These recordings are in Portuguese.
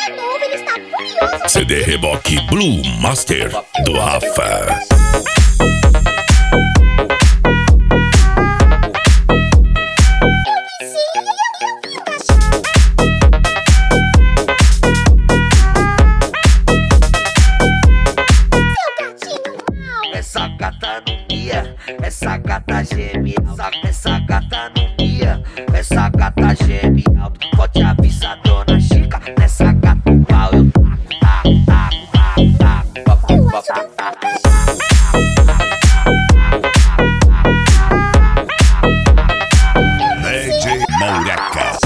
de novo, ele está furioso. CD Reboque Blue Master do Rafa. Essa gata não mia, essa gata geme, essa gata não mia, essa gata geme alto. Pode avisar dona Chica, nessa gata o pau eu taco. DJ Moureca.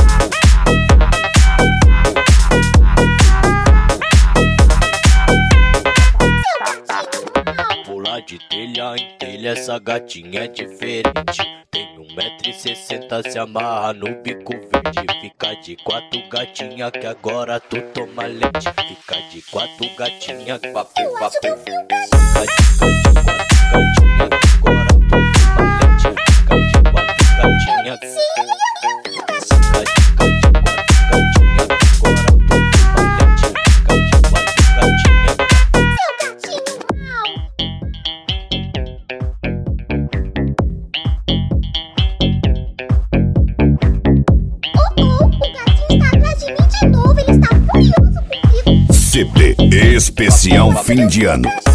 Pular de telha em telha, essa gatinha é diferente. Tem 1,60 m, se amarra no bico verde. Fica de 4 gatinha que agora tu toma leite. Fica de 4 gatinha, papo. Fica de 4 gatinha que agora tu toma leite. Fica de 4 gatinha. CD especial fim de ano.